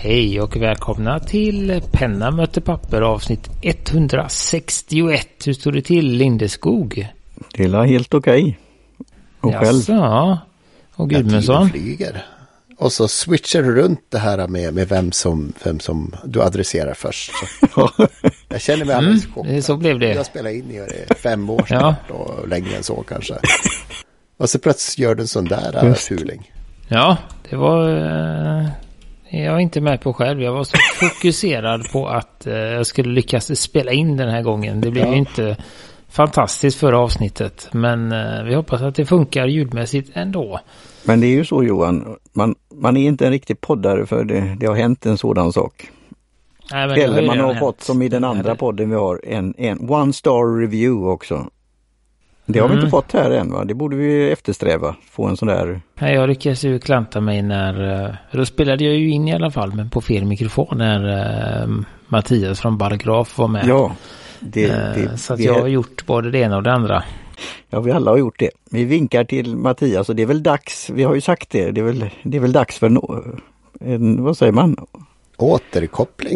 Hej och välkomna till Penna möter papper avsnitt 161. Hur står det till, Lindeskog? Det är helt okej. Och själv? Ja. Och Gudmundsson? Flyger. Och så switchar du runt det här med vem som du adresserar först. Så. Jag känner mig alldeles chockad. Så blev det. Jag spelar in i 5 år sedan och längre än så kanske. Och så plötsligt gör du en sån där fuling. Ja, det var... jag var inte med på själv. Jag var så fokuserad på att jag skulle lyckas spela in den här gången. Det blev ju inte fantastiskt förra avsnittet. Men vi hoppas att det funkar ljudmässigt ändå. Men det är ju så, Johan. Man är inte en riktig poddare för det har hänt en sådan sak. Nej, men eller man har fått, som i den andra podden vi har, en one star review också. Det har vi inte fått här än, va? Det borde vi eftersträva. Få en sån där... Nej, jag lyckades ju klanta mig när... Då spelade jag ju in i alla fall, men på fel mikrofon när Mattias från Bargraf var med. Ja. Så att jag har gjort både det ena och det andra. Ja, vi alla har gjort det. Vi vinkar till Mattias och det är väl dags, vi har ju sagt det, det är väl dags för vad säger man? Återkoppling.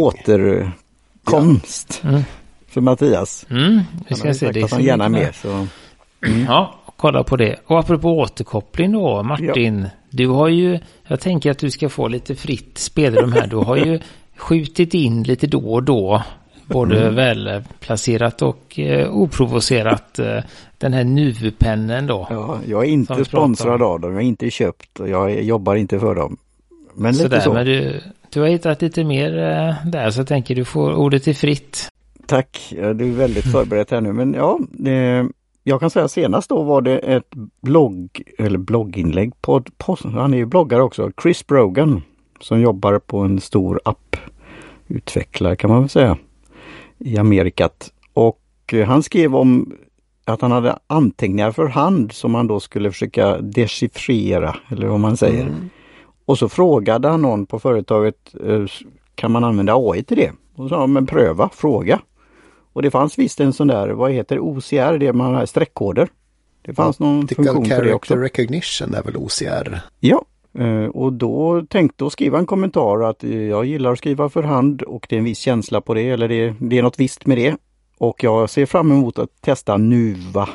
Återkomst för Mattias. Vi ska se det. Han gärna med. Så. Ja, kolla på det. Och apropå återkoppling då, Martin. Du har ju, jag tänker att du ska få lite fritt spelrum här. Du har ju skjutit in lite då och då. Både välplacerat och oprovocerat den här Nuvupennen då. Ja, jag är inte sponsrad av dem. Jag är inte köpt och jag jobbar inte för dem. Men lite så. Men du har hittat lite mer där, så jag tänker du får ordet till fritt. Tack, du är väldigt förberedd här nu. Men ja, jag kan säga senast då var det ett blogginlägg. Han är ju bloggare också. Chris Brogan som jobbar på en stor apputvecklare kan man väl säga. I Amerikat. Och han skrev om att han hade anteckningar för hand som han då skulle försöka dechiffrera, eller vad man säger. Och så frågade han någon på företaget, kan man använda AI till det? Och så sa men pröva, fråga. Och det fanns visst en sån där, vad heter OCR, det man har streckkoder. Det fanns någon funktion för det också. Recognition är väl OCR? Ja. Och då tänkte jag skriva en kommentar att jag gillar att skriva för hand och det är en viss känsla på det, eller det är något visst med det. Och jag ser fram emot att testa Nuva,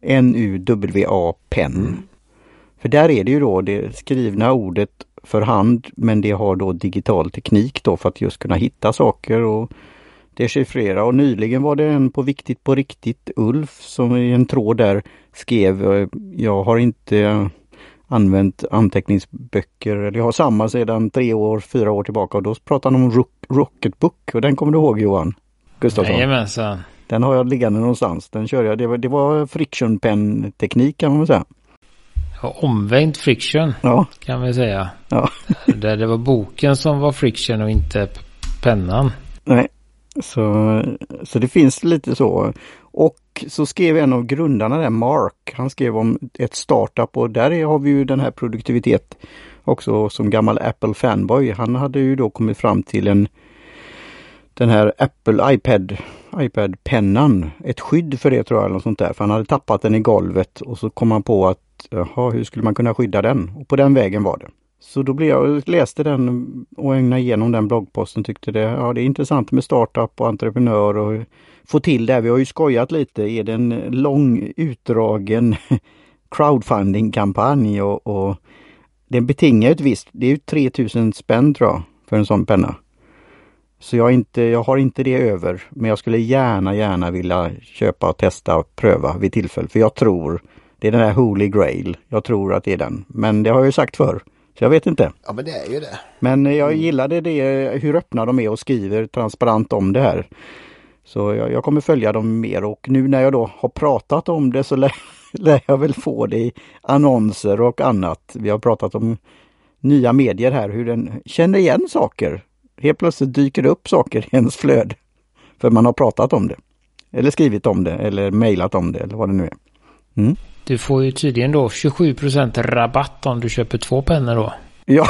N-U-W-A, pen. För där är det ju då det skrivna ordet för hand, men det har då digital teknik då för att just kunna hitta saker och dechiffrera. Och nyligen var det en på Viktigt på riktigt, Ulf, som i en tråd där skrev, jag har inte använt anteckningsböcker, eller jag har samma sedan 4 år tillbaka, och då pratar han om Rocketbook, och den kommer du ihåg, Johan Gustafsson? Jajamensan. Den har jag liggande någonstans, den kör jag, det var friction pen teknik kan man väl säga. Ja, omvänd friction kan vi säga. Ja. Där det var boken som var friction och inte pennan. Nej, så det finns lite så. Och så skrev en av grundarna där, Mark, han skrev om ett startup, och där har vi ju den här produktivitet också som gammal Apple fanboy. Han hade ju då kommit fram till den här Apple iPad-pennan, ett skydd för det tror jag eller något sånt där, för han hade tappat den i golvet och så kom han på att hur skulle man kunna skydda den? Och på den vägen var det. Så då läste den och ägnade igenom den bloggposten, tyckte det är intressant med startup och entreprenör och få till det. Vi har ju skojat lite, är det en lång utdragen crowdfunding-kampanj och den betingar ett visst, det är ju 3000 spänn tror jag för en sån penna. Så jag har inte det över, men jag skulle gärna vilja köpa och testa och pröva vid tillfälle, för jag tror det är den här Holy Grail, jag tror att det är den, men det har jag ju sagt förr. Så jag vet inte. Ja, men det är ju det. Men jag gillade det, hur öppna de är och skriver transparent om det här. Så jag kommer följa dem mer, och nu när jag då har pratat om det så lär jag väl få det i annonser och annat. Vi har pratat om nya medier här, hur den känner igen saker. Helt plötsligt dyker det upp saker i ens flöd. För man har pratat om det. Eller skrivit om det, eller mejlat om det, eller vad det nu är. Du får ju tydligen då 27% rabatt om du köper 2 pennor då. Ja,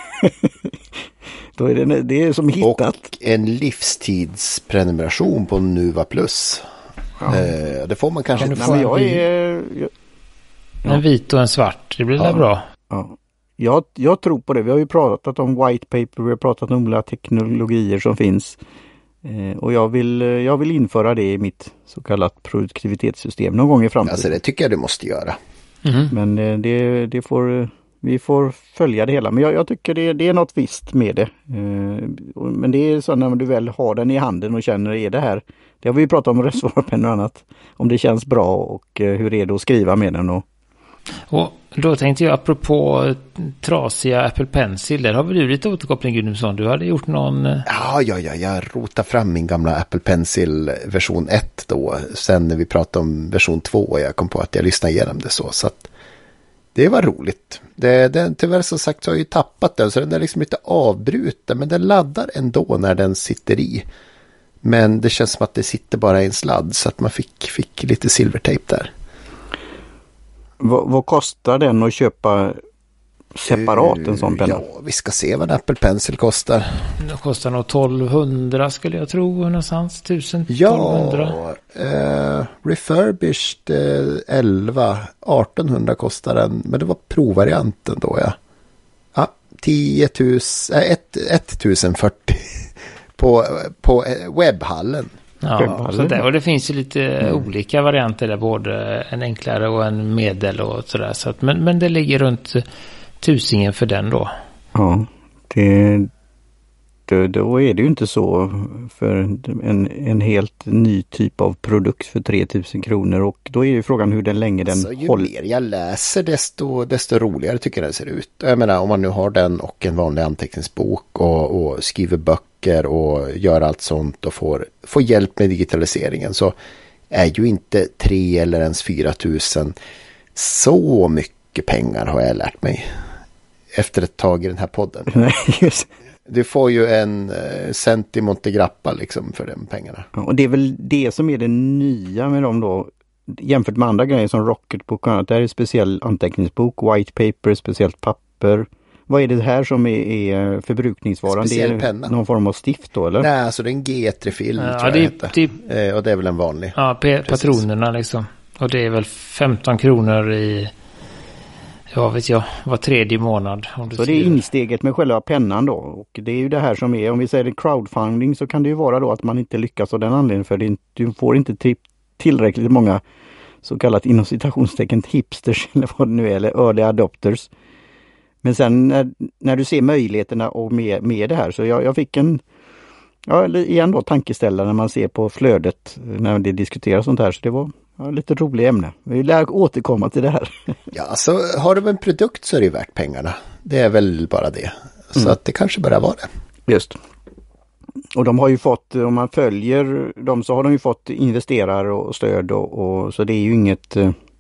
då är det är som hittat. Och en livstidsprenumeration på Nuva Plus. Ja. Det får man kanske. En vit och en svart, det blir bra. Ja. jag tror på det. Vi har ju pratat om white paper, vi har pratat om olika teknologier som finns. Och jag vill införa det i mitt så kallat produktivitetssystem någon gång i framtiden. Alltså det tycker jag du måste göra. Men vi får följa det hela. Men jag tycker det är något visst med det. Men det är så när du väl har den i handen och känner, är det här? Det har vi ju pratat om reservoarpennor och annat. Om det känns bra och hur är det att skriva med den. Och då tänkte jag apropå trasiga Apple Pencil, där har väl du lite återkoppling, Gudmundsson. Du hade gjort någon... Ja, jag rotade fram min gamla Apple Pencil version 1 då. Sen när vi pratade om version 2 och jag kom på att jag lyssnade igenom det så att det var roligt. Tyvärr som sagt så har jag ju tappat den, så den är liksom lite avbruten, men den laddar ändå när den sitter i. Men det känns som att det sitter bara i en sladd, så att man fick lite silvertejp där. Vad kostar den att köpa separat en sån penna? Ja, vi ska se vad en Apple Pencil kostar. Det kostar nog 1200 skulle jag tro, någonstans 1000, 1200. Ja, refurbished 1800 kostar den, men det var provvarianten då, ja. Ja, 1040 på webbhallen. Ja, så där, och det finns ju lite olika varianter där, både en enklare och en medel och sådär. Så att, men det ligger runt 1000 för den då. Ja, då är det ju inte så för en helt ny typ av produkt för 3000 kronor. Och då är ju frågan hur länge den håller. Ju mer jag läser desto roligare tycker jag den ser ut. Jag menar, om man nu har den och en vanlig anteckningsbok och skriver böcker och gör allt sånt och får hjälp med digitaliseringen, så är ju inte 3 eller ens 4000 så mycket pengar, har jag lärt mig efter ett tag i den här podden. Nej, just. Du får ju en cent i Montegrappa liksom för de pengarna. Ja, och det är väl det som är det nya med dem då, jämfört med andra grejer som Rocketbook och annat. Det här är speciell anteckningsbok, white paper, speciellt papper. Vad är det här som är förbrukningsvaran? Speciell det är penna. Någon form av stift då, eller? Nej, alltså det är en G3-film, ja, tror jag heter. Och det är väl en vanlig. Ja, patronerna liksom. Och det är väl 15 kronor i... Ja, vet jag, var tredje månad. Så det är insteget med själva pennan då. Och det är ju det här som är, om vi säger crowdfunding, så kan det ju vara då att man inte lyckas av den anledningen. För du får inte tillräckligt många så kallat inom citationstecken hipsters eller vad det nu är, eller early adopters. Men sen när du ser möjligheterna och med det här, så jag fick igen då tankeställare när man ser på flödet när det diskuteras sånt här. Så det var lite roligt ämne. Vi lär återkomma till det här. Ja, alltså har du en produkt så är det värt pengarna. Det är väl bara det. Så att det kanske bara var det. Just. Och de har ju fått, om man följer dem så har de ju fått investerare och stöd och så det är ju inget,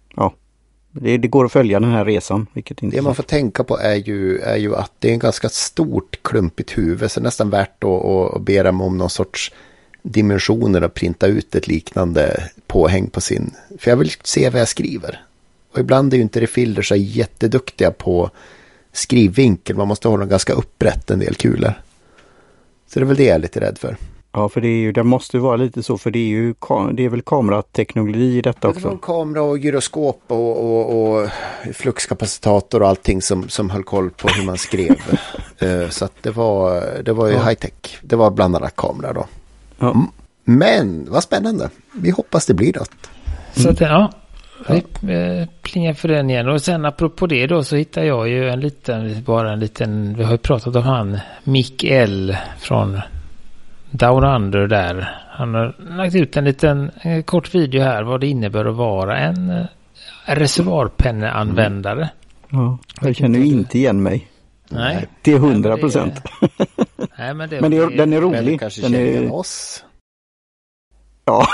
det går att följa den här resan. Vilket inte det man får tänka på är ju att det är en ganska stort klumpigt huvud, så nästan värt att be dem om någon sorts dimensioner och printa ut ett liknande påhäng på sin. För jag vill se vad jag skriver. Och ibland är ju inte refiller så jätteduktiga på skrivvinkel. Man måste hålla ganska upprätt en del kulor. Så det är väl det jag är lite rädd för. Ja, för det måste vara lite så, för det är väl kamerateknologi i detta också. Det var kamera och gyroskop och fluxkapacitator och allting som höll koll på hur man skrev. Så att det var ju high-tech. Det var bland annat kamera då. Ja. Men vad spännande. Vi hoppas det blir något. Så att vi plingar för den igen. Och sen apropå det då så hittar jag ju en liten, vi har ju pratat om han Mikael från Down Under där. Han har lagt ut en liten kort video här vad det innebär att vara en reservoarpenneanvändare. Ja, jag känner ju inte igen mig. Nej. Det är 100%. Nej, men den är rolig. Men kanske känner igen oss. Ja.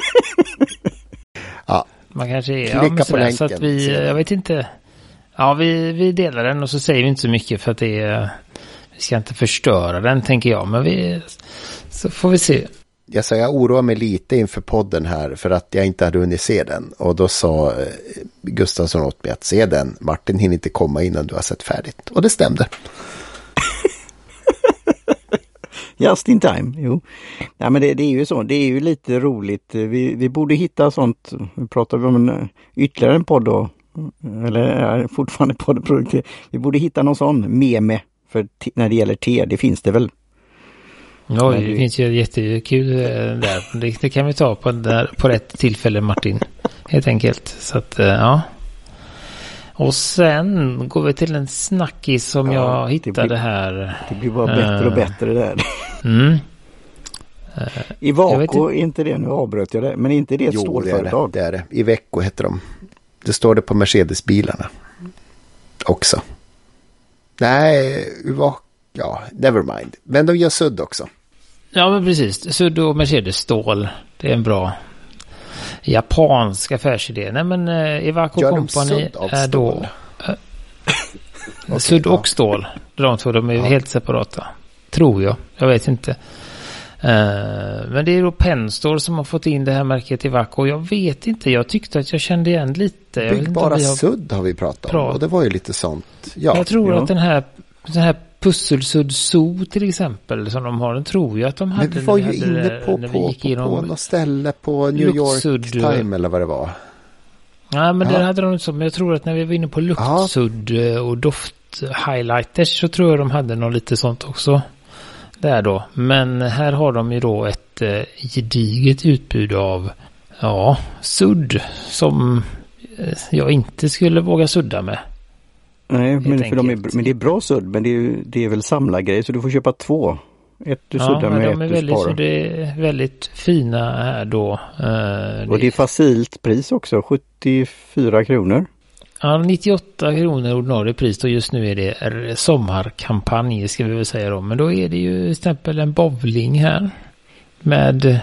Ja. Man kanske är Klicka på länken. så att jag vet inte. Ja, vi delar den och så säger vi inte så mycket för att vi ska inte förstöra den, tänker jag. Men så får vi se. Jag oroar mig lite inför podden här för att jag inte hade hunnit se den. Och då sa Gustafsson åt mig att se den. Martin hinner inte komma innan du har sett färdigt. Och det stämde. Just in time, jo. Ja, men det är ju så. Det är ju lite roligt. Vi borde hitta sånt. Vi pratar om ytterligare en podd då. Eller är fortfarande poddproduktiv. Vi borde hitta någon sån meme för när det gäller te. Det finns det väl? Ja, det finns ju jättekul där. Det kan vi ta på rätt tillfälle, Martin. Helt enkelt. Så att, ja. Och sen går vi till en snackis som jag hittade här. Det blir bara bättre och bättre där. Iveco, är inte det, nu avbröt jag det, men inte det ett stålföretag? Det är det. Iveco heter de. Det står det på Mercedes-bilarna också. Nej, ja, never mind. Men de gör sudd också. Ja, men precis. Sudd och Mercedes-stål. Det är en bra japansk affärsidé. Nej, men Iveco Company är då sudd och stål. De två, de är helt separata. Tror jag. Jag vet inte. Men det är då Penstore som har fått in det här märket Iveco. Jag vet inte. Jag tyckte att jag kände igen lite. Byggbara sudd har vi pratat om. Och det var ju lite sånt. Ja. Jag tror att den här Pusselsudd Zoo till exempel som de har, den tror jag att de hade. Men vi var ju inne på något ställe på New York Time eller vad det var. Ja, men där hade de inte så. Men jag tror att när vi var inne på luktsudd och doft-highlighters så tror jag de hade något lite sånt också. Där då. Men här har de ju då ett gediget utbud av sudd som jag inte skulle våga sudda med. Nej, men det är bra sudd, men det är väl samlargrej så du får köpa två. Ett du suddar med, ett du sparar. Det är väldigt fina här då. Och det är facilt pris också, 74 kronor. Ja, 98 kronor ordinarie pris och just nu är det sommarkampanj ska vi väl säga då. Men då är det ju till exempel en bowling här med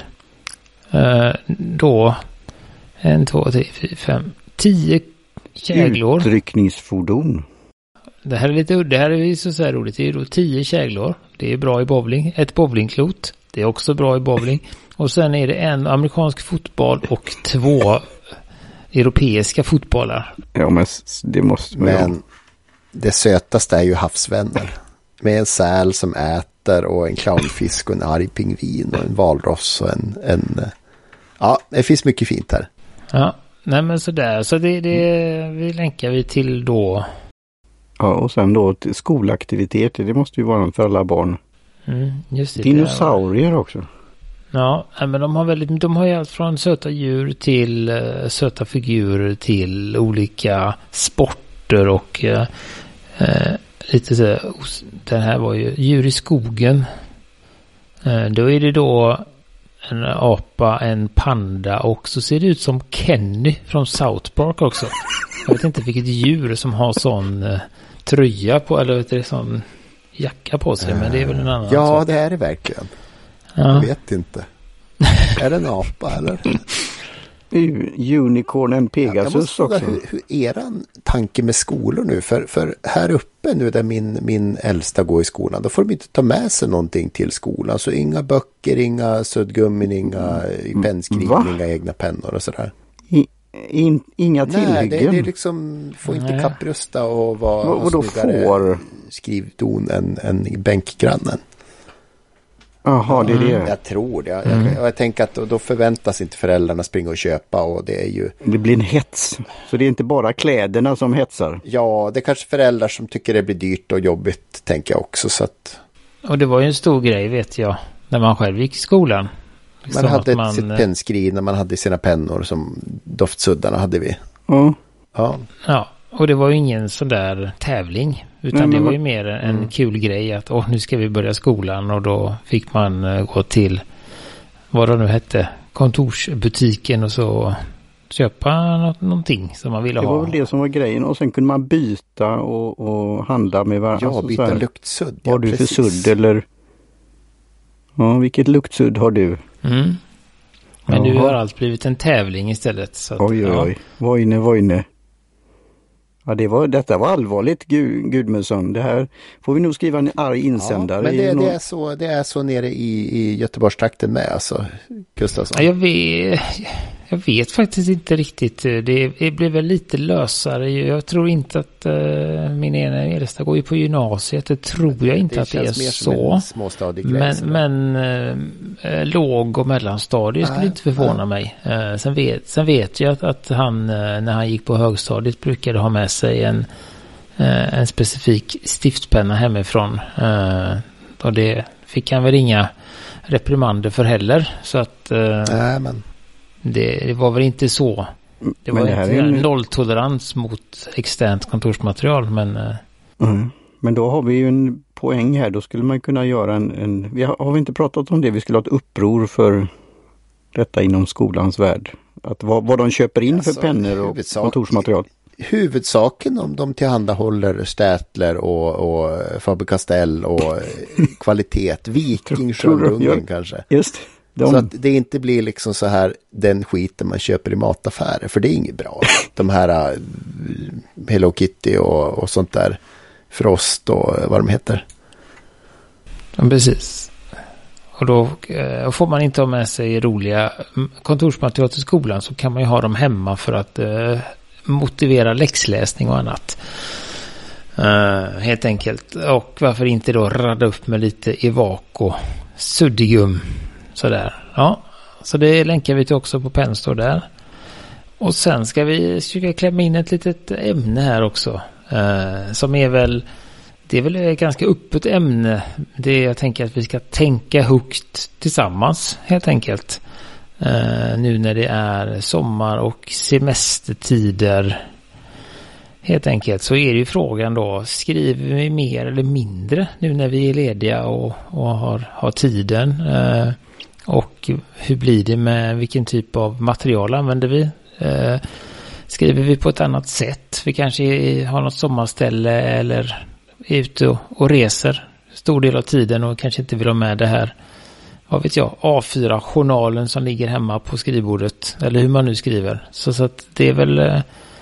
då 1, 2, 3, 4, 5, 10 käglor. Utryckningsfordon. Det här är lite udda, det här är så här roligt. Det är då 10 käglor. Det är bra i bowling. Ett bowlingklot. Det är också bra i bowling. Och sen är det en amerikansk fotboll och 2 europeiska fotbollar. Ja, men det måste man. Men det sötaste är ju havsvänner. Med en säl som äter och en clownfisk och en arg pingvin och en valross och en ja, det finns mycket fint här. Ja, nej men sådär. Så det vi länkar vi till då. Ja, och sen då till skolaktiviteter. Det måste ju vara för alla barn. Just det. Dinosaurier också. Ja, men de har ju allt från söta djur till söta figurer till olika sporter och lite så. Den här var ju djur i skogen. Då är det då en apa, en panda och så ser det ut som Kenny från South Park också. Jag vet inte vilket djur som har sån tröja på eller vet du, sån jacka på sig, men det är väl en annan. Ja, det är det verkligen. Ja. Jag vet inte. Är det en apa eller? Unicornen Pegasus också. Hur eran tanke med skolor nu? För här uppe nu där min äldsta går i skolan, då får de inte ta med sig någonting till skolan. Så inga böcker, inga suddgummin, inga pennskrivning, inga egna pennor och sådär. Inga tillhyggen? Nej, det är liksom, får inte kapprusta och vara snyggare skrivdon än bänkgrannen. Jaha, det är det. Jag tror det. Jag tänker att då förväntas inte föräldrarna springa och köpa och det är ju... Det blir en hets. Så det är inte bara kläderna som hetsar. Ja, det är kanske föräldrar som tycker det blir dyrt och jobbigt, tänker jag också. Så att... Och det var ju en stor grej, vet jag, när man själv gick i skolan. Man hade sitt pennskrin när man hade sina pennor som doftsuddarna hade vi. Ja, och det var ju ingen sån där tävling. Utan det var ju mer en kul grej att nu ska vi börja skolan och då fick man gå till vad det nu hette, kontorsbutiken och så köpa någonting som man ville ha. Det var väl det som var grejen och sen kunde man byta och handla med varandra. Ja, byta så här, luktsudd. Vad har du för sudd eller vilket luktsudd har du? Men nu har allt blivit en tävling istället. Så att, oj. Vojne. Ja, detta var allvarligt, Gudmundsson. Det här får vi nog skriva en arg insändare. Men det är så nere i Göteborgstrakten med, alltså, Gustafsson. Ja, Jag vet faktiskt inte riktigt. Det blev väl lite lösare. Jag tror inte att min ena äldsta går ju på gymnasiet. Det tror jag inte att det är så. Men låg- och mellanstadiet skulle inte förvåna mig. Sen vet jag att han, när han gick på högstadiet, brukade ha med sig en specifik stiftpenna hemifrån. Och det fick han väl inga reprimander för heller. Så att... Nej, men... Det var väl inte så. Det var inte nolltolerans mot externt kontorsmaterial. Men då har vi ju en poäng här. Då skulle man kunna göra har vi inte pratat om det? Vi skulle ha ett uppror för detta inom skolans värld. Att vad de köper in för pennor och kontorsmaterial. Huvudsaken om de tillhandahåller Stätler och Faber-Castell och kvalitet. Viking, Sjöungen kanske. Just Så att det inte blir liksom så här den skiten man köper i mataffärer. För det är inget bra. De här Hello Kitty och sånt där. Frost och vad de heter. Ja, precis. Och då får man inte ha med sig roliga kontorsmaterial till skolan, så kan man ju ha dem hemma för att motivera läxläsning och annat. Helt enkelt. Och varför inte då radda upp med lite Evaco, Suddigum. Sådär. Ja, så det länkar vi till också på Penstore där. Och sen ska vi försöka klämma in ett litet ämne här också. Som är väl ett ganska öppet ämne. Det jag tänker att vi ska tänka högt tillsammans helt enkelt. Nu när det är sommar och semestertider. Helt enkelt så är det ju frågan då, skriver vi mer eller mindre nu när vi är lediga och har tiden? Och hur blir det med vilken typ av material använder vi? Skriver vi på ett annat sätt? Vi kanske har något sommarställe eller är ute och reser stor del av tiden och kanske inte vill ha med det här, vad vet jag, A4-journalen som ligger hemma på skrivbordet. Eller hur man nu skriver. Så att det är väl...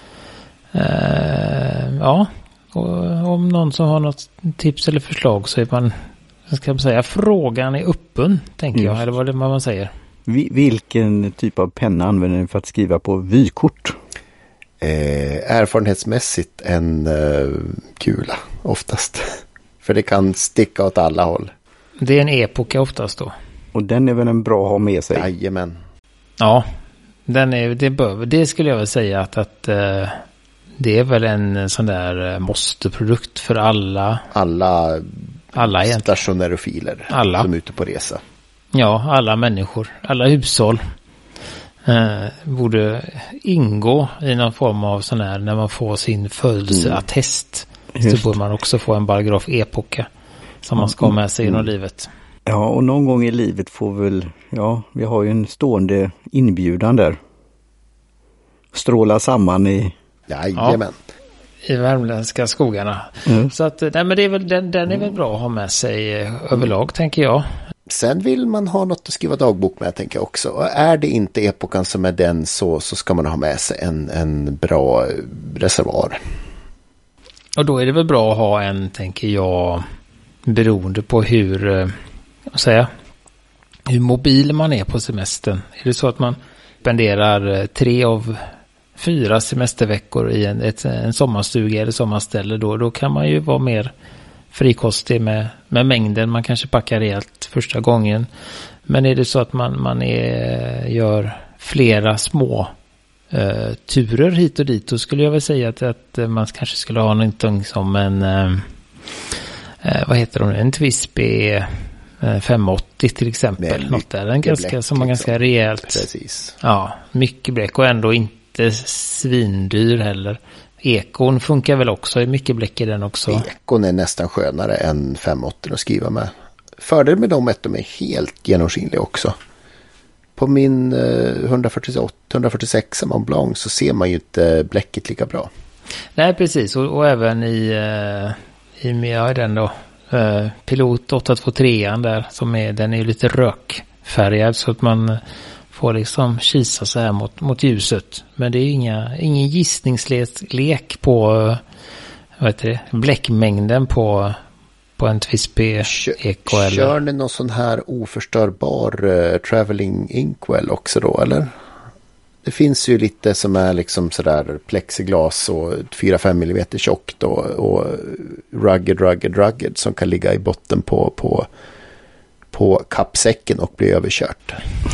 ja, och om någon som har något tips eller förslag så är man... Ska man säga, frågan är öppen, tänker jag. Eller vad det man säger. Vilken typ av penna använder ni för att skriva på vykort? Erfarenhetsmässigt en kula oftast. För det kan sticka åt alla håll. Det är en epoka oftast då. Och den är väl en bra att ha med sig? Jajamän. Ja, det skulle jag väl säga att det är väl en sån där måste-produkt för alla stationärofiler som är ute på resa. Ja, alla människor, alla hushåll borde ingå i någon form av sån här, när man får sin födelseattest. Så borde man också få en paragraf epoka som man ska ha med sig genom livet. Ja, och någon gång i livet får väl, vi har ju en stående inbjudan där. Stråla samman i... Jajamän. I värmländska skogarna. Så att, nej, men det är väl, den är väl bra att ha med sig överlag, tänker jag. Sen vill man ha något att skriva dagbok med, tänker jag också. Och är det inte epokan som är den, så ska man ha med sig en bra reservoar. Och då är det väl bra att ha en, tänker jag, beroende på hur mobil man är på semestern. Är det så att man spenderar 3 av 4 semesterveckor i en sommarstuga eller sommarställe, då kan man ju vara mer frikostig med mängden. Man kanske packar rejält första gången. Men är det så att man gör flera små turer hit och dit, då skulle jag väl säga att man kanske skulle ha någonting som en en Twisby 580 till exempel. Något där. En ganska, som är ganska rejält. Precis. Ja, mycket bläck och ändå inte svindyr heller. Ekon funkar väl också, är mycket bläck i den också. Ekon är nästan skönare än 580 att skriva med. Fördel med dem är att de är helt genomskinliga också. På min 146 Mont Blanc så ser man ju inte bläcket lika bra. Nej, precis. Och även i den då. Pilot 823 där, den är ju lite rökfärgad så att man får liksom kisa så här mot ljuset. Men det är ingen gissningslek på bläckmängden på en Twisby Eco. Kör ni någon sån här oförstörbar traveling inkwell också då, eller? Det finns ju lite som är liksom sådär plexiglas och 4-5 millimeter tjockt och rugged som kan ligga i botten på kappsäcken och bli överkört.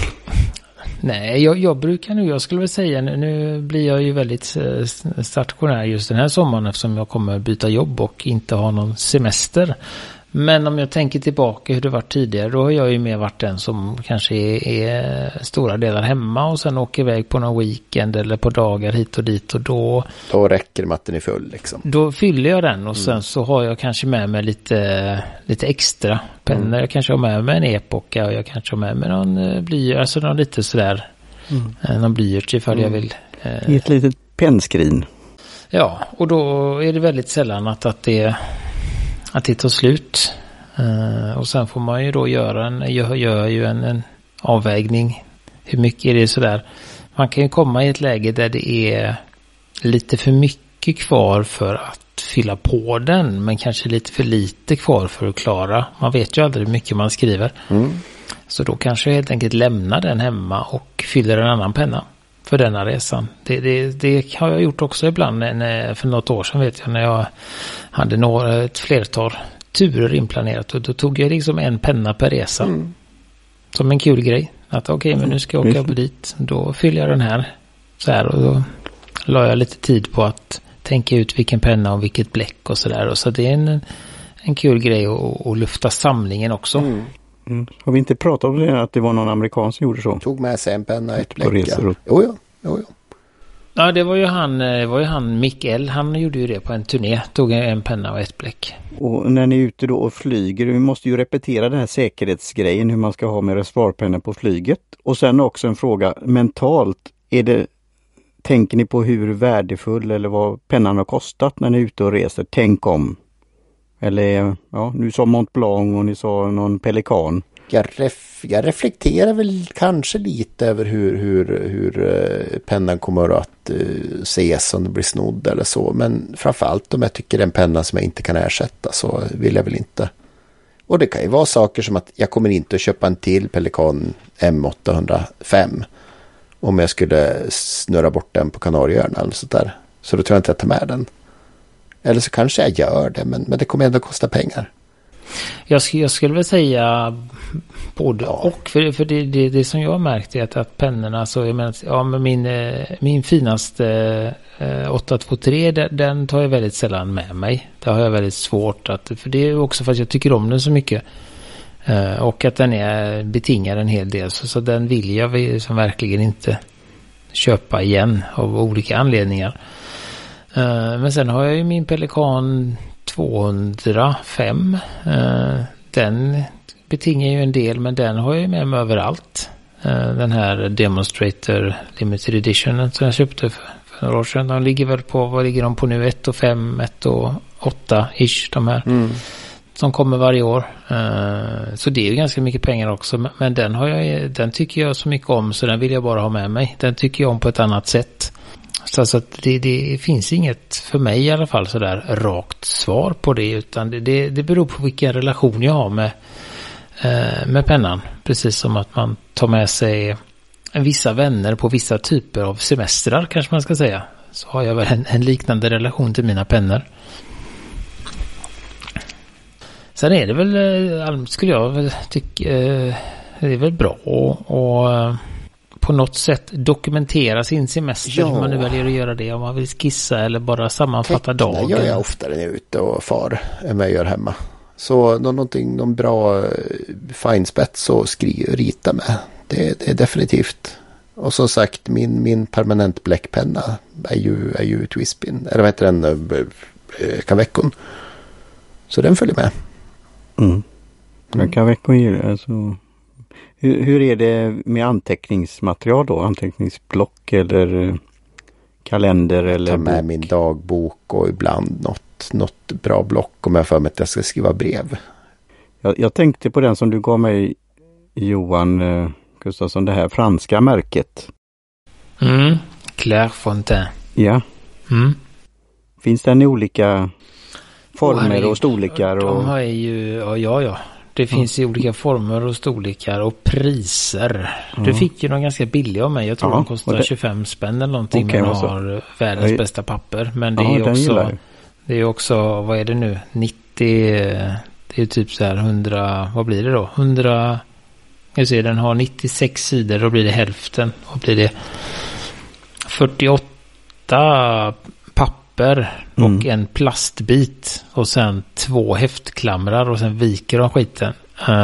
Nej, jag skulle väl säga, nu blir jag ju väldigt stationär just den här sommaren eftersom jag kommer byta jobb och inte ha någon semester. Men om jag tänker tillbaka hur det var tidigare, då har jag ju mer varit den som kanske är stora delar hemma och sen åker iväg på någon weekend eller på dagar hit och dit och då räcker det med att den är full liksom. Då fyller jag den och sen så har jag kanske med mig lite extra pennor. Jag kanske har med mig en epoka och jag kanske har med mig någon blyerts, alltså någon lite sådär någon blyerts ifall jag vill. I ett litet pennskrin. Ja, och då är det väldigt sällan att det tar slut. Och sen får man ju då göra en avvägning. Hur mycket är det sådär? Man kan ju komma i ett läge där det är lite för mycket kvar för att fylla på den. Men kanske lite för lite kvar för att klara. Man vet ju aldrig hur mycket man skriver. Så då kanske jag helt enkelt lämnar den hemma och fyller en annan penna för denna resan. Det har jag gjort också ibland för något år sedan vet jag när jag hade ett flertal turer inplanerat och då tog jag liksom en penna per resa. Som en kul grej. Att okej, men nu ska jag åka upp dit. Då fyller jag den här så här och då la jag lite tid på att tänka ut vilken penna och vilket bläck och sådär. Och så det är en kul grej att lufta samlingen också. Har vi inte pratat om det att det var någon amerikan som gjorde så? Tog med sig en penna och ett bläck. Jo. Ja, det var ju han Mikael, han gjorde ju det på en turné, tog en penna och ett bläck. Och när ni är ute då och flyger, vi måste ju repetera den här säkerhetsgrejen hur man ska ha med reservoarpennor på flyget. Och sen också en fråga, mentalt, tänker ni på hur värdefull eller vad pennan har kostat när ni är ute och reser? Tänk om. Eller ja, nu sa Mont Blanc och ni sa någon pelikan. Jag reflekterar väl kanske lite över hur pennan kommer att ses om det blir snodd eller så. Men framförallt om jag tycker det är en penna som jag inte kan ersätta så vill jag väl inte. Och det kan ju vara saker som att jag kommer inte att köpa en till Pelikan M805 om jag skulle snurra bort den på Kanarieöarna eller sånt där. Så då tror jag inte jag tar med den. Eller så kanske jag gör det, men det kommer ändå kosta pengar. Jag skulle väl säga både och. För det som jag har märkt är att pennorna, så jag menar, ja, men min finaste 823 den tar jag väldigt sällan med mig. Det har jag väldigt svårt för det är också för att jag tycker om den så mycket. Och att den betingar en hel del. Så den vill jag som verkligen inte köpa igen av olika anledningar. Men sen har jag ju min Pelikan 205. Den betingar ju en del, men den har jag ju med mig överallt. Den här Demonstrator Limited Edition som jag köpte för några år sedan. De ligger väl på, vad ligger de på nu? 1,5, 1,8-ish de här. Som kommer varje år. Så det är ju ganska mycket pengar också. Men den tycker jag så mycket om så den vill jag bara ha med mig. Den tycker jag om på ett annat sätt. Så att det finns inget för mig i alla fall sådär rakt svar på det, utan det beror på vilken relation jag har med pennan. Precis som att man tar med sig vissa vänner på vissa typer av semestrar kanske man ska säga. Så har jag väl en liknande relation till mina pennor. Sen är det väl, skulle jag väl tycka, det är väl bra och på något sätt dokumentera sin semester, hur man nu väljer att göra det, om man vill skissa eller bara sammanfatta dagen. Det gör jag oftare när jag är ute och far än vad jag gör hemma. Så någon bra finspets och rita med. Det är definitivt. Och som sagt, min permanent bläckpenna är ju Twispin. Eller vad heter den? Kavekkon. Så den följer med. Kavekkon gillar alltså. Hur är det med anteckningsmaterial då? Anteckningsblock eller kalender eller ta med bok? Min dagbok och ibland något bra block om jag för mig att jag ska skriva brev. Jag tänkte på den som du gav mig, Johan Gustafsson, det här franska märket. Clairefontaine. Ja. Finns den i olika former och storlekar? De har ju, ja. Det finns i olika former och storlekar och priser. Du fick ju någon ganska billig av mig. Jag tror de kostar 25 spänn eller någonting. Men har världens bästa papper. Men det är ju också, vad är det nu? 90, det är typ så här 100, vad blir det då? 100, jag ser den har 96 sidor, då blir det hälften. Och blir det 48 papper och en plastbit och sen 2 häftklamrar och sen viker de skiten.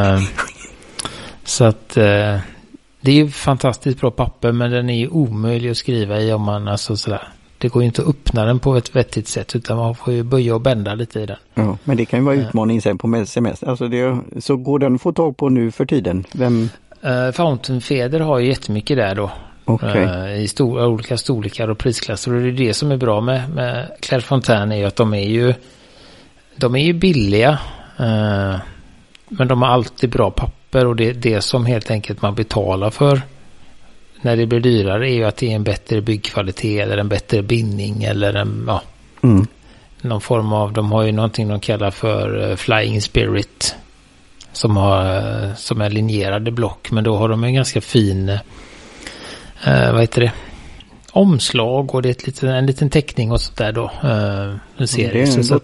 Så att det är ju fantastiskt bra papper, men den är ju omöjlig att skriva i om man alltså sådär. Det går ju inte att öppna den på ett vettigt sätt, utan man får ju böja och bända lite i den. Ja, men det kan ju vara utmaning sen på semester. Alltså så går den att få tag på nu för tiden? Fountain Feather har ju jättemycket där då. Okay. I olika storlekar och prisklasser. Och det är det som är bra med Clairefontaine, är ju att de är ju billiga. Men de har alltid bra papper, och det som helt enkelt man betalar för när det blir dyrare är ju att det är en bättre byggkvalitet eller en bättre bindning eller någon form av, de har ju någonting de kallar för Flying Spirit som är linjerade block, men då har de en ganska fin vad heter det, omslag, och det är en liten teckning och sånt där då. En serie.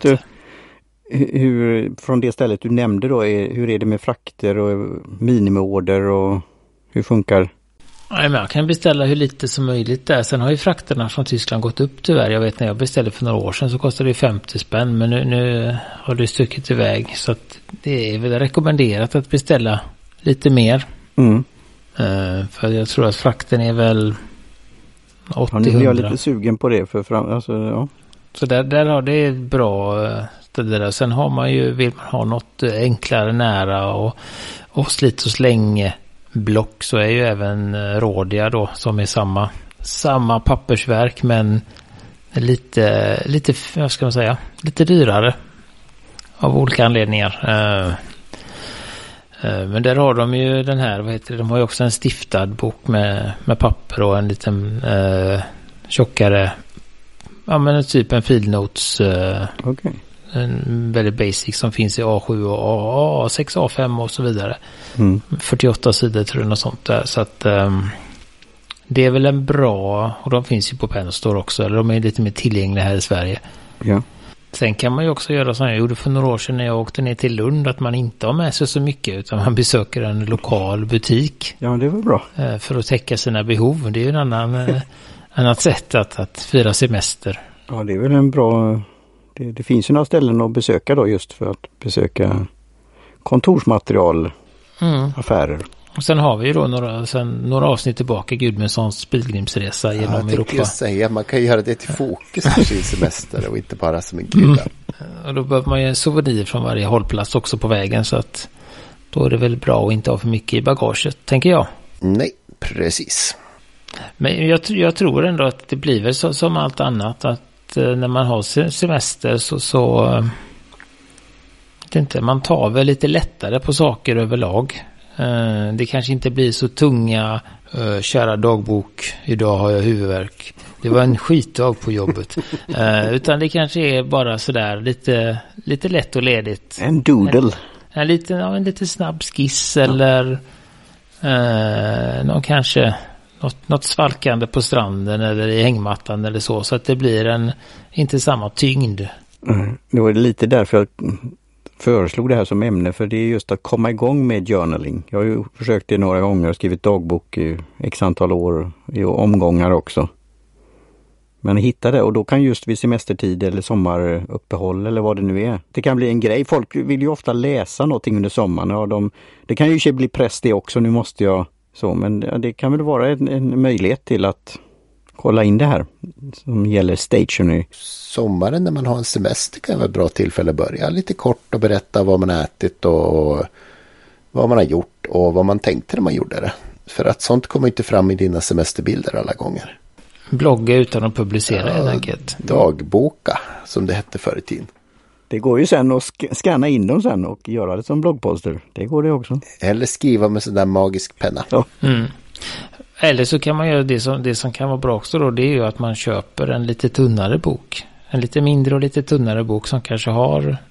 Hur, från det stället du nämnde då, hur är det med frakter och minimiorder och hur funkar? Nej, men jag kan beställa hur lite som möjligt där. Sen har ju frakterna från Tyskland gått upp tyvärr. Jag vet när jag beställde för några år sedan så kostade det 50 spänn. Men nu har det stuckit iväg. Så att det är väl rekommenderat att beställa lite mer. För jag tror att frakten är väl 80-100. Nu blir jag lite sugen på det. Så där har det bra. Det där. Sen har man ju, vill man ha något enklare nära och slit och släng block, så är ju även Rhodia då, som är samma pappersverk, men lite vad ska man säga, lite dyrare av olika anledningar. Men där har de ju den här, vad heter det, de har ju också en stiftad bok med papper och en liten tjockare, ja men typ en filnotes en väldigt basic som finns i A7 och A6, A5 och så vidare. 48 sidor tror jag, något sånt där. Så att det är väl en bra, och de finns ju på Penn Store också, eller de är lite mer tillgängliga här i Sverige. Ja. Sen kan man ju också göra som jag gjorde för några år sedan när jag åkte ner till Lund, att man inte har med sig så mycket, utan man besöker en lokal butik. Ja, det var bra. För att täcka sina behov. Det är ju en annat sätt att fira semester. Ja, det är väl en bra... Det finns ju några ställen att besöka då, just för att besöka kontorsmaterial, affärer. Och sen har vi ju då några avsnitt tillbaka Gudmundssons pilgrimsresa genom Europa. Jag säga, man kan göra det till fokus för sin semester och inte bara som en krydda. Och då behöver man ju en souvenir från varje hållplats också på vägen, så att då är det väl bra att inte ha för mycket i bagaget, tänker jag. Nej, precis. Men jag tror ändå att det blir väl som allt annat, att när man har semester så inte, man tar väl lite lättare på saker överlag. Det kanske inte blir så tunga, kära dagbok, idag har jag huvudvärk. Det var en skitdag på jobbet. Utan det kanske är bara sådär lite lätt och ledigt. En doodle. En lite snabb skiss eller någon kanske något svalkande på stranden eller i hängmattan eller så att det blir inte samma tyngd. Det var lite därför jag föreslog det här som ämne, för det är just att komma igång med journaling. Jag har ju försökt det några gånger och skrivit dagbok i x antal år, i omgångar också. Men hitta det, och då kan just vid semestertid eller sommaruppehåll eller vad det nu är. Det kan bli en grej. Folk vill ju ofta läsa någonting under sommaren. Ja, det kan ju bli press det också, nu måste jag så, men det kan väl vara en möjlighet till att kolla in det här som gäller stationery. Sommaren när man har en semester kan vara ett bra tillfälle att börja lite kort och berätta vad man har ätit och vad man har gjort och vad man tänkte när man gjorde det. För att sånt kommer inte fram i dina semesterbilder alla gånger. Blogga utan att publicera helt enkelt. Dagboka, som det hette förr i tiden. Det går ju sen att scanna in dem sen och göra det som bloggposter. Det går det också. Eller skriva med sån där magisk penna. Ja. Eller så kan man göra det som kan vara bra också då, det är ju att man köper en lite tunnare bok. En lite mindre och lite tunnare bok som kanske har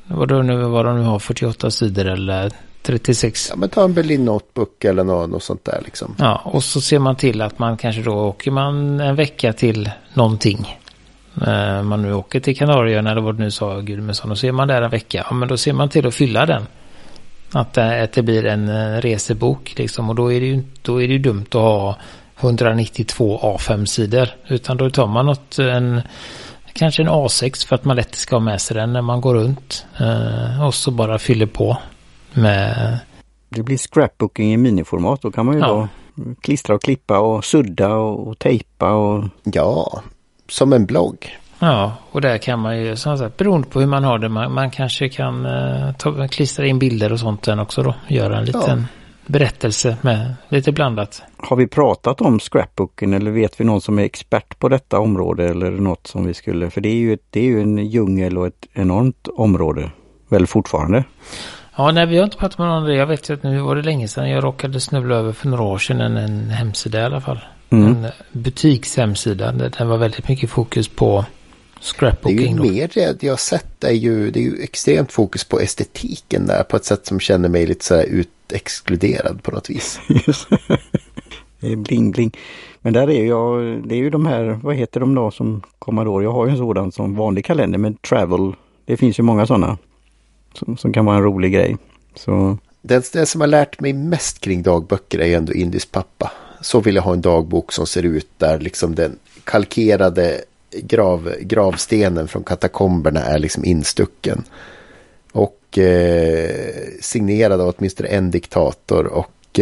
vad de nu har, 48 sidor eller 36. Ja, men ta en Berlin Notebook eller något sånt där liksom. Ja, och så ser man till att man kanske då åker man en vecka till någonting. Man nu åker till Kanarieöarna eller vad du nu sa, Gudmundsson, och så är man där en vecka. Ja, men då ser man till att fylla den. Att det blir en resebok liksom, och då är det ju dumt att ha 192 A5-sidor, utan då tar man kanske en A6 för att man lätt ska ha med sig den när man går runt, och så bara fyller på med... Det blir scrapbooking i miniformat, då kan man ju då klistra och klippa och sudda och tejpa och... Ja, som en blogg. Ja, och där kan man ju, som sagt, beroende på hur man har det, man kanske kan klistra in bilder och sånt där också då, göra en liten berättelse med lite blandat. Har vi pratat om scrapbooken, eller vet vi någon som är expert på detta område eller något som vi skulle, för det är ju en djungel och ett enormt område väl fortfarande. Ja, nej, vi har inte pratat med någon om det. Jag vet ju att nu var det länge sedan jag råkade snubbla över för några år sedan en hemsida i alla fall. En butikshemsida. Den var väldigt mycket fokus på scrapbooking. Det är ju mer det jag har sett, det är ju extremt fokus på estetiken där på ett sätt som känner mig lite så här utexkluderad på något vis. Det är bling bling. Men där är det är ju de här, vad heter de då som Commodore? Jag har ju en sådan som vanlig kalender med travel. Det finns ju många sådana som kan vara en rolig grej. Så... Det som har lärt mig mest kring dagböcker är ändå Indys pappa. Så vill jag ha en dagbok som ser ut där liksom den kalkerade gravstenen från katakomberna är liksom instucken. Och signerad av åtminstone en diktator. Och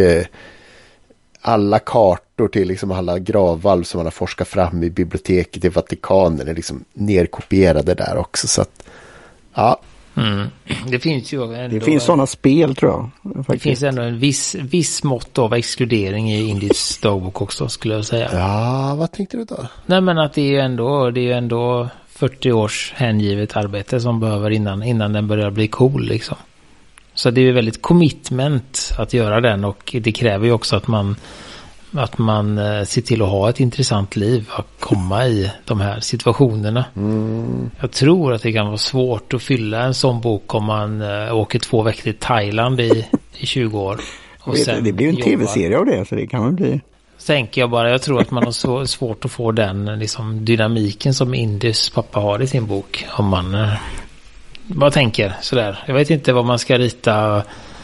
alla kartor till liksom alla gravvalv som man har forskat fram i biblioteket i Vatikanen är liksom nerkopierade där också. Så att, ja. Det finns ju ändå, det finns sådana spel, tror jag. Faktiskt. Det finns ändå en viss mått av exkludering i Indys dagbok också, skulle jag säga. Ja, vad tänkte du då? Nej, men att det är ju ändå 40 års hängivet arbete som behöver innan den börjar bli cool liksom. Så det är ju väldigt commitment att göra den, och det kräver ju också att man ser till att ha ett intressant liv, att komma i de här situationerna. Jag tror att det kan vara svårt att fylla en sån bok om man åker 2 veckor till Thailand i 20 år. Och sen det blir ju en tv-serie av det, så det kan väl bli... Tänker jag bara, jag tror att man har så svårt att få den liksom dynamiken som Indys pappa har i sin bok, om man bara tänker sådär. Jag vet inte vad man ska rita.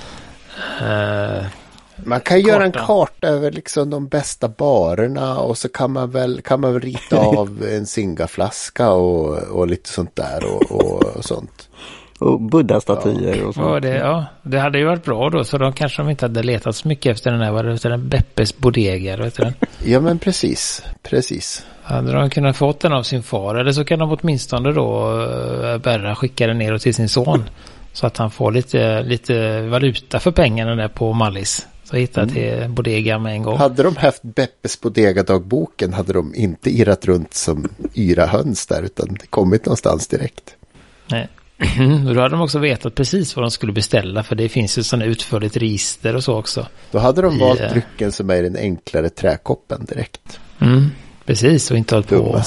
Man kan göra en karta över liksom de bästa barerna, och så kan man väl rita av en singaflaska och lite sånt där och sånt. Och buddha-statyer och sånt. Det hade ju varit bra då, så då kanske de inte hade letat så mycket efter den Beppes Bodega, vet du den? Ja, men precis. Hade de kunnat fått den av sin far, eller så kan de åtminstone då Berra skicka den ner till sin son, så att han får lite valuta för pengarna där på Mallis. Så hitta till Bodega med en gång. Hade de haft Beppes Bodega-dagboken hade de inte irrat runt som yra höns där, utan det kommit någonstans direkt. Nej. Då hade de också vetat precis vad de skulle beställa, för det finns ju sådana utförligt register och så också. Då hade de valt drycken som är den enklare träkoppen direkt. Precis, och inte hållit på.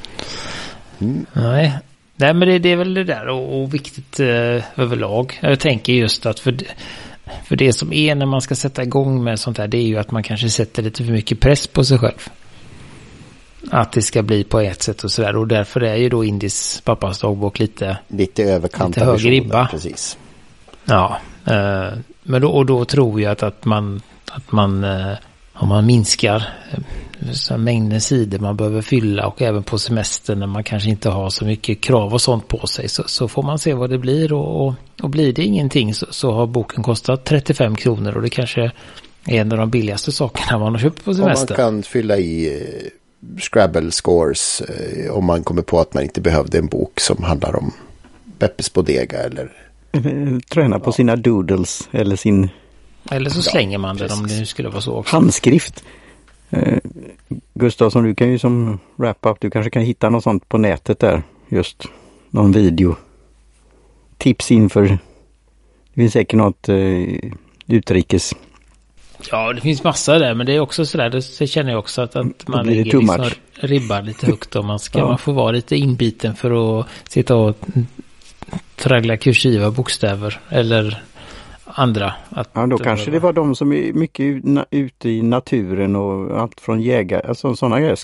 Nej, men det är väl det där, och viktigt överlag. Jag tänker just att för det som är när man ska sätta igång med sånt här, det är ju att man kanske sätter lite för mycket press på sig själv. Att det ska bli på ett sätt och sådär. Och därför är ju då Indys pappas dagbok lite överkant, lite högre ribba. Precis. Ja, men då tror jag att man om man minskar mängden sidor man behöver fylla, och även på semestern när man kanske inte har så mycket krav och sånt på sig, så får man se vad det blir, och blir det ingenting så har boken kostat 35 kronor, och det kanske är en av de billigaste sakerna man har köpt på semester. Och man kan fylla i Scrabble scores om man kommer på att man inte behövde en bok som handlar om Beppes Bodega eller träna på sina doodles eller så slänger man den, om det nu skulle vara så också. Handskrift. Gustav, som du kan ju som wrap-up, du kanske kan hitta något sånt på nätet där, just någon video. Tips inför, det finns säkert något utrikes. Ja, det finns massa där, men det är också sådär, det känner jag också att man lägger liksom ribbar lite högt, och man får vara lite inbiten för att sitta och traggla kursiva bokstäver eller andra. Ja, då kanske det var de som är mycket ute i naturen och allt från jägare, alltså sådana grejer,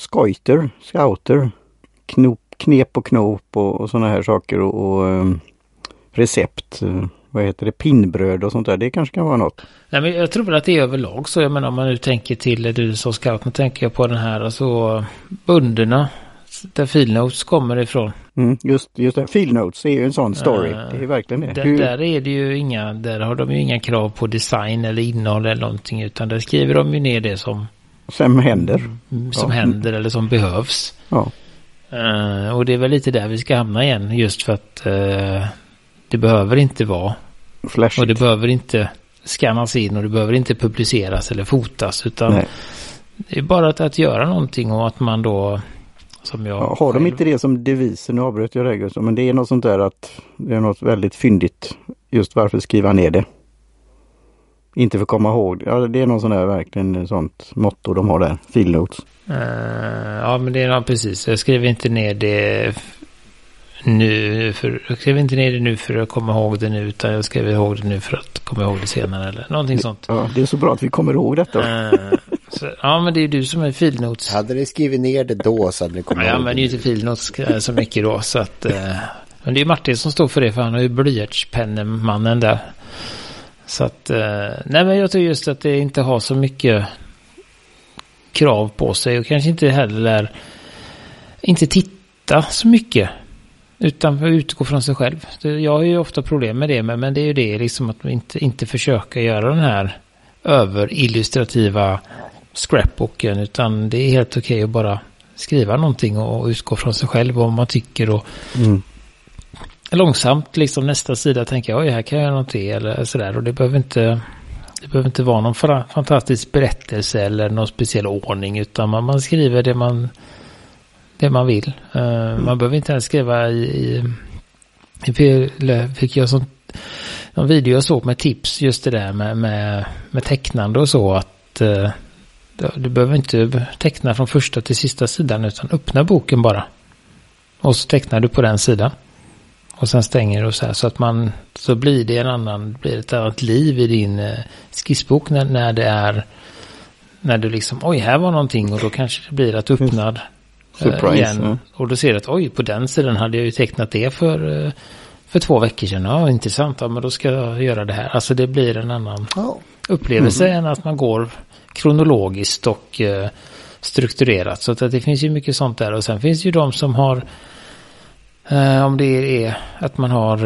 scouter, knep och knop och sådana här saker och recept, vad heter det, pinnbröd och sånt där, det kanske kan vara något. Nej, men jag tror väl att det är överlag så. Jag menar, om man nu tänker till, du som scout, nu tänker jag på den här, alltså bunderna där Feelnotes kommer ifrån. Just det, Feelnotes är ju en sån story, det är verkligen det. Där är det ju där har de ju inga krav på design eller innehåll eller någonting, utan där skriver de ju ner det som händer. Som händer eller som behövs. Ja. Och det är väl lite där vi ska hamna igen, just för att det behöver inte vara flashigt. Och det behöver inte skannas in och det behöver inte publiceras eller fotas, utan det är bara att göra någonting, och att man då som jag har de inte det som devisen, nu avbröt jag Regis, men det är något sånt där att det är något väldigt fyndigt, just varför skriva ner det. Inte för att komma ihåg. Ja, det är någon sån där verkligen sånt motto de har där, Feelnotes. Ja, men det är precis. Jag skriver inte ner det nu för att komma ihåg det nu, utan jag skriver ihåg det nu för att komma ihåg det senare eller någonting sånt. Ja, det är så bra att vi kommer ihåg detta. Ja, men det är du som är Feelnotes. Hade ni skrivit ner det då så hade ni kommit ihåg. Jag använder ju inte Feelnotes så mycket då, så att men det är Martin som står för det, för han har ju blyertspennemannen där. Så att nej, men jag tror just att det inte har så mycket krav på sig, och kanske inte heller inte titta så mycket, utan utgå från sig själv. Jag har ju ofta problem med det, men det är ju det liksom, att man inte försöka göra den här överillustrativa scrapbooken, utan det är helt okej att bara skriva någonting och utgå från sig själv vad man tycker, och långsamt liksom nästa sida tänker jag, oj, här kan jag göra någonting eller sådär, och det behöver inte vara någon fantastisk berättelse eller någon speciell ordning, utan man skriver det man vill. Man behöver inte ens skriva fick jag någon video jag såg med tips, just det där med tecknande och så, att du behöver inte teckna från första till sista sidan, utan öppna boken bara och så tecknar du på den sidan och sen stänger du, så att så blir det ett annat liv i din skissbok när du liksom, oj, här var någonting, och då kanske det blir att öppnad igen, och då ser du att oj, på den sidan hade jag ju tecknat det för 2 veckor sedan. Ja, intressant, ja, men då ska jag göra det här. Alltså det blir en annan upplevelse än att man går kronologiskt och strukturerat. Så att det finns ju mycket sånt där, och sen finns ju de som har om det är att man har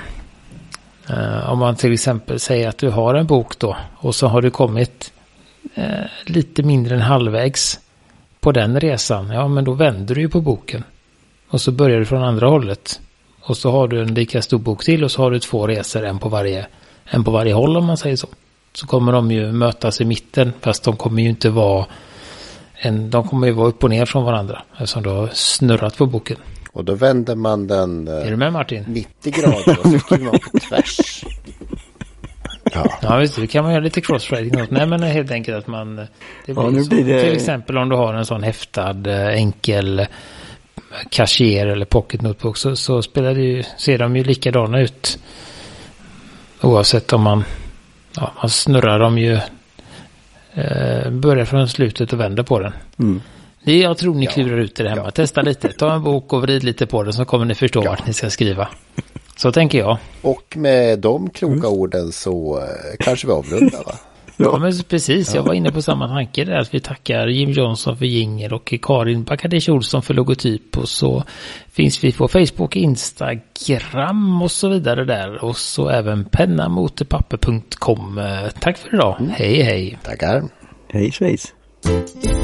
om man till exempel säger att du har en bok då, och så har du kommit lite mindre än halvvägs på den resan, ja, men då vänder du ju på boken och så börjar du från andra hållet, och så har du en lika stor bok till, och så har du 2 resor, en på varje håll, om man säger så kommer de ju mötas i mitten, fast de kommer ju inte vara de kommer ju vara upp och ner från varandra, eftersom du har snurrat på boken. Och då vänder man den är du med, Martin? 90 grader och så skriver man på tvärs. Ja, visst, det kan man göra lite crosswriting åt. Nej, men helt enkelt att man det blir det... Till exempel om du har en sån häftad enkel cashier eller pocket notebook, så ser de ju likadana ut oavsett om man snurrar dem ju börjar från slutet och vänder på den. Jag tror ni klurar ut det hemma. Testa lite, ta en bok och vrid lite på den, så kommer ni förstå vart ni ska skriva. Så tänker jag. Och med de kloka orden så kanske vi avrundar, va? Ja, men precis. Jag var inne på samma tanke där, att vi tackar Jim Johnson för jingle och Karin Bakadish Olsson för logotyp, och så finns vi på Facebook, Instagram och så vidare där, och så även pennamotepapper.com. Tack för idag. Hej, hej. Tackar. Hej, svejs.